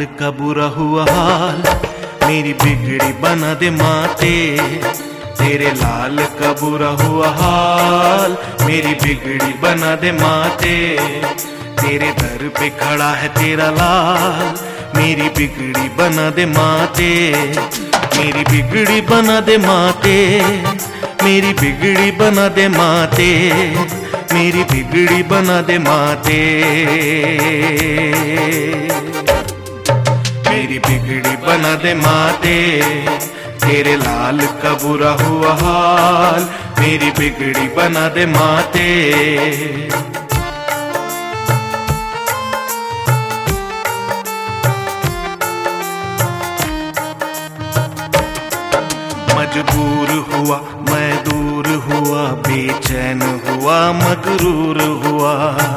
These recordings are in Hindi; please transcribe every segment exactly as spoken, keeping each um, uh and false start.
लाल का बुरा हुआ हाल, मेरी बिगड़ी बना दे माते। तेरे लाल का बुरा हुआ हाल, मेरी बिगड़ी बना दे माते। तेरे दर पे खड़ा है तेरा लाल, मेरी बिगड़ी बना दे माते। मेरी बिगड़ी बना दे माते, मेरी बिगड़ी बना दे माते, मेरी बिगड़ी बना दे माते। मेरी बिगड़ी बना दे माते। तेरे लाल का बुरा हुआ हाल, मेरी बिगड़ी बना दे माते। मजबूर हुआ मैं दूर हुआ, बेचैन हुआ मगरूर हुआ।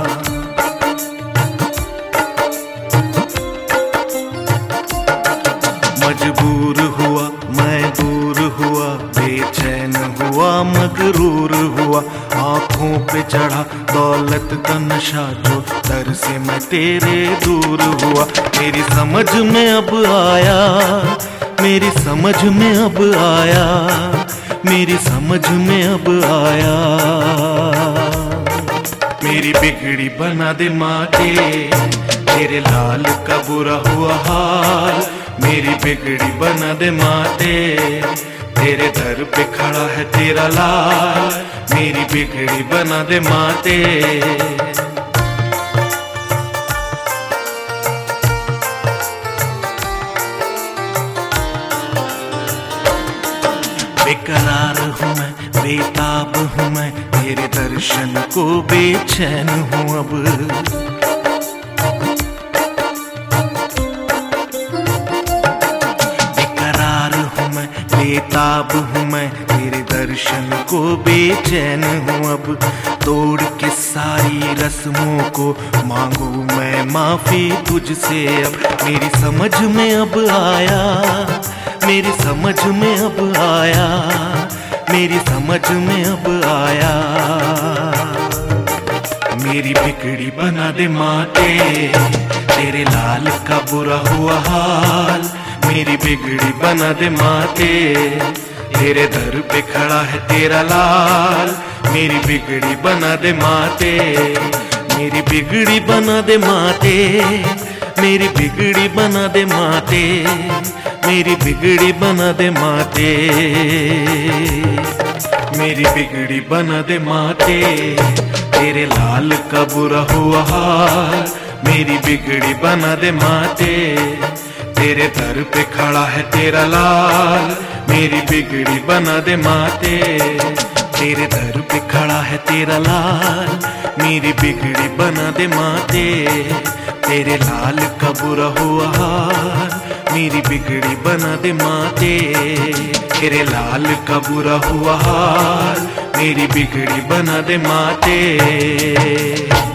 मजबूर हुआ मैं दूर हुआ, बेचैन हुआ मगरूर हुआ। आंखों पे चढ़ा दौलत का नशा, जो दर से मैं तेरे दूर हुआ। मेरी समझ में अब आया, मेरी समझ में अब आया, मेरी समझ में अब आया। मेरी बिगड़ी बना दे माते, तेरे लाल का बुरा हुआ हाल, मेरी बिगड़ी बना दे माते। तेरे दर पे खड़ा है तेरा लाल, मेरी बिगड़ी बना दे माते। बेकरार हूँ मैं, बेताब हूँ मैं, तेरे दर्शन को बेचैन हूँ अब। बेकरार हूँ मैं, बेताब हूँ मैं, तेरे दर्शन को बेचैन हूँ अब। तोड़ के सारी रस्मों को मांगू मैं माफी तुझसे अब। मेरी समझ में अब आया, मेरी समझ में अब आया, मेरी समझ में अब आया। मेरी बिगड़ी बना दे माते, तेरे लाल का बुरा हुआ हाल, मेरी बिगड़ी बना दे माते। तेरे दर पे खड़ा है तेरा लाल, मेरी बिगड़ी बना दे माते। मेरी बिगड़ी बना दे माते, मेरी बिगड़ी बना दे माते, मेरी बिगड़ी बना दे माते। मेरी बिगड़ी बना दे माते, तेरे लाल का बुरा हुआ हाल, मेरी बिगड़ी बना दे माते। तेरे दर पे खड़ा है तेरा लाल, मेरी बिगड़ी बना दे माते। तेरे दर पे खड़ा है तेरा लाल, मेरी बिगड़ी बना दे माते। तेरे लाल का बुरा हुआ हाल, मेरी बिगड़ी बना दे माते। तेरे लाल का बुरा हुआ हाल, मेरी बिगड़ी बना दे माते।